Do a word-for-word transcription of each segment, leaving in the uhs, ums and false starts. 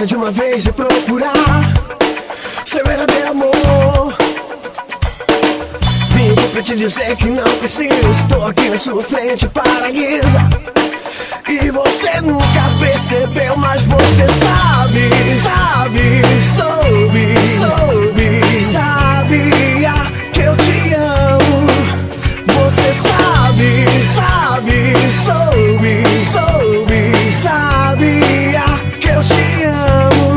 Pensa de uma vez e procurar seu verdadeiro amor. Vim aqui pra te dizer que não preciso. Estou aqui na sua frente para a guisa. E você nunca percebeu, mas você sabe, sabe, soube, soube, sabia que eu te amo. Você sabe, sabe, soube, soube, sabia que eu te amo.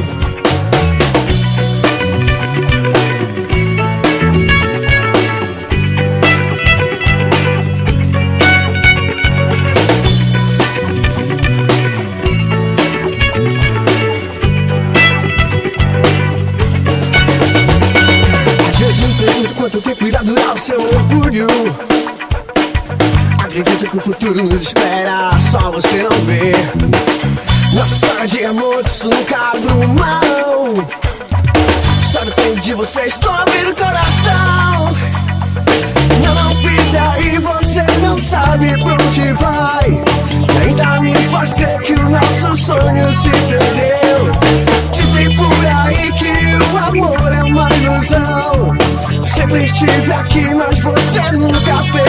Quanto tempo irá durar o seu orgulho? Acredito que o futuro nos espera, só você não vê. Nossa história de amor, disso nunca abro mão. Só depende de você, estou abrindo o coração. Não, não pise aí, você não sabe pra onde vai. E ainda me faz crer que o nosso sonho se perdeu. Dizem por aí que o amor é uma ilusão. Sempre estive aqui, mas você nunca fez.